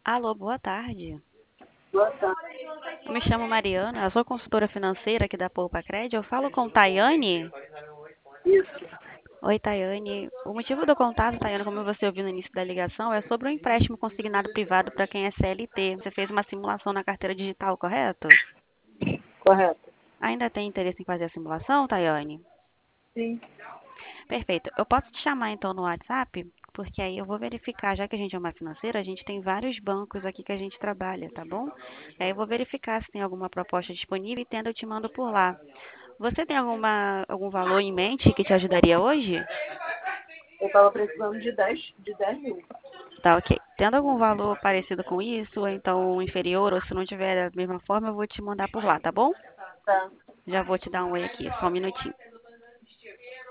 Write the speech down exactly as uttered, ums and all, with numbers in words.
Alô, boa tarde. Boa tarde. Eu me chamo Mariana, eu sou consultora financeira aqui da Poupa Cred. Eu falo com Tayane. Isso. Oi, Tayane. O motivo do contato, Tayane, como você ouviu no início da ligação, é sobre um empréstimo consignado privado para quem é C L T. Você fez uma simulação na carteira digital, correto? Correto. Ainda tem interesse em fazer a simulação, Tayane? Sim. Perfeito. Eu posso te chamar então no WhatsApp, porque aí eu vou verificar, já que a gente é uma financeira, a gente tem vários bancos aqui que a gente trabalha, tá bom? Aí eu vou verificar se tem alguma proposta disponível e tendo eu te mando por lá. Você tem alguma, algum valor em mente que te ajudaria hoje? Eu estava precisando de dez, de dez mil. Tá, ok. Tendo algum valor parecido com isso, ou então inferior, ou se não tiver da mesma forma, eu vou te mandar por lá, tá bom? Tá. Já vou te dar um oi aqui, só um minutinho.